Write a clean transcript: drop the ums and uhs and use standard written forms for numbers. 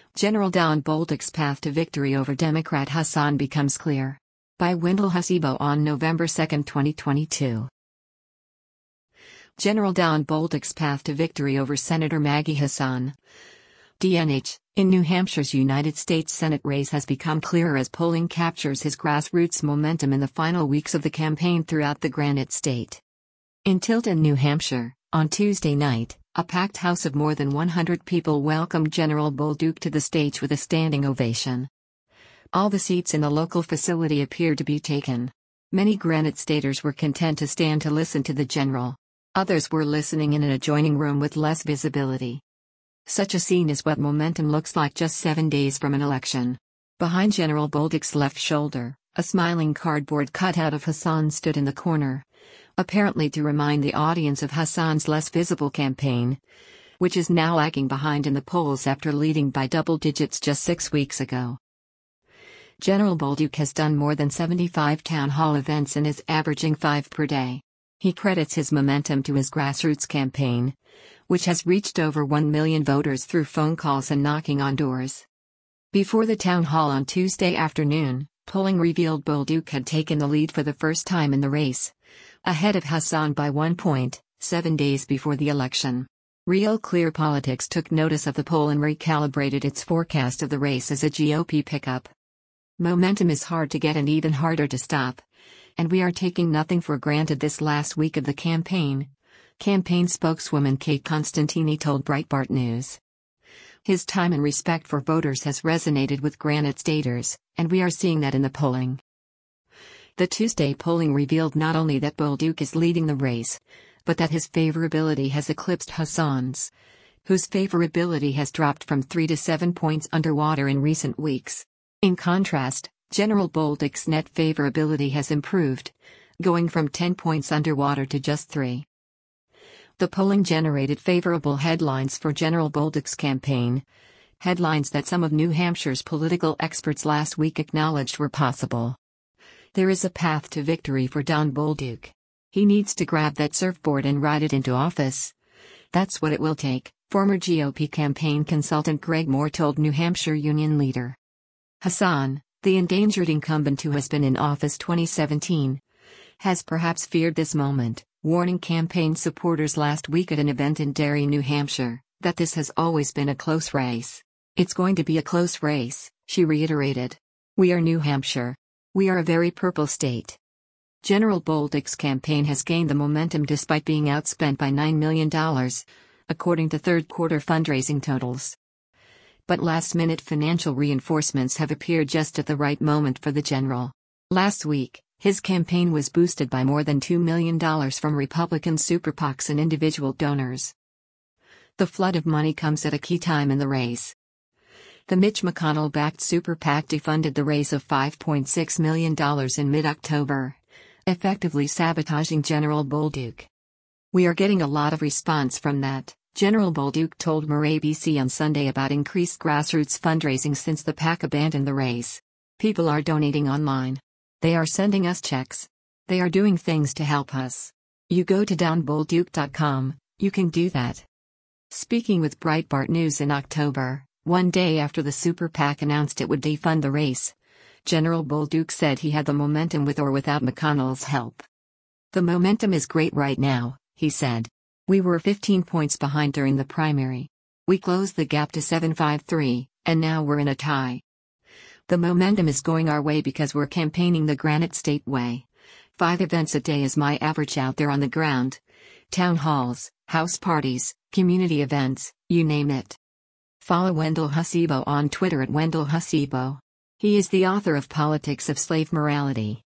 General Don Bolduc's path to victory over Democrat Hassan becomes clear. By Wendell Hasibo on November 2, 2022. General Don Bolduc's path to victory over Senator Maggie Hassan, DNH, in New Hampshire's United States Senate race has become clearer as polling captures his grassroots momentum in the final weeks of the campaign throughout the Granite State. In Tilton, New Hampshire, on Tuesday night, a packed house of more than 100 people welcomed General Bolduc to the stage with a standing ovation. All the seats in the local facility appeared to be taken. Many Granite Staters were content to stand to listen to the general. Others were listening in an adjoining room with less visibility. Such a scene is what momentum looks like just 7 days from an election. Behind General Bolduc's left shoulder, a smiling cardboard cutout of Hassan stood in the corner, apparently to remind the audience of Hassan's less visible campaign, which is now lagging behind in the polls after leading by double digits just 6 weeks ago. General Bolduc has done more than 75 town hall events and is averaging 5 per day. He credits his momentum to his grassroots campaign, which has reached over 1 million voters through phone calls and knocking on doors. Before the town hall on Tuesday afternoon, polling revealed Bolduc had taken the lead for the first time in the race, ahead of Hassan by 1 point, 7 days before the election. Real Clear Politics took notice of the poll and recalibrated its forecast of the race as a GOP pickup. Momentum is hard to get and even harder to stop, and we are taking nothing for granted this last week of the campaign, campaign spokeswoman Kate Constantini told Breitbart News. His time and respect for voters has resonated with Granite Staters, and we are seeing that in the polling. The Tuesday polling revealed not only that Bolduc is leading the race, but that his favorability has eclipsed Hassan's, whose favorability has dropped from 3 to 7 points underwater in recent weeks. In contrast, General Bolduc's net favorability has improved, going from 10 points underwater to just 3. The polling generated favorable headlines for General Bolduc's campaign, headlines that some of New Hampshire's political experts last week acknowledged were possible. There is a path to victory for Don Bolduc. He needs to grab that surfboard and ride it into office. That's what it will take, former GOP campaign consultant Greg Moore told New Hampshire Union leader. Hassan, the endangered incumbent who has been in office 2017, has perhaps feared this moment, warning campaign supporters last week at an event in Derry, New Hampshire, that this has always been a close race. It's going to be a close race, she reiterated. We are New Hampshire. We are a very purple state. General Bolduc's campaign has gained the momentum despite being outspent by $9 million, according to third-quarter fundraising totals. But last-minute financial reinforcements have appeared just at the right moment for the general. Last week, his campaign was boosted by more than $2 million from Republican super PACs and individual donors. The flood of money comes at a key time in the race. The Mitch McConnell-backed super PAC defunded the race of $5.6 million in mid-October, effectively sabotaging General Bolduc. We are getting a lot of response from that, General Bolduc told MurrayBC on Sunday about increased grassroots fundraising since the PAC abandoned the race. People are donating online. They are sending us checks. They are doing things to help us. You go to donbolduc.com, you can do that. Speaking with Breitbart News in October, one day after the super PAC announced it would defund the race, General Bolduc said he had the momentum with or without McConnell's help. The momentum is great right now, he said. We were 15 points behind during the primary. We closed the gap to 753, and now we're in a tie. The momentum is going our way because we're campaigning the Granite State way. 5 events a day is my average out there on the ground. Town halls, house parties, community events, you name it. Follow Wendell Hasibo on Twitter at Wendell Hasibo. He is the author of Politics of Slave Morality.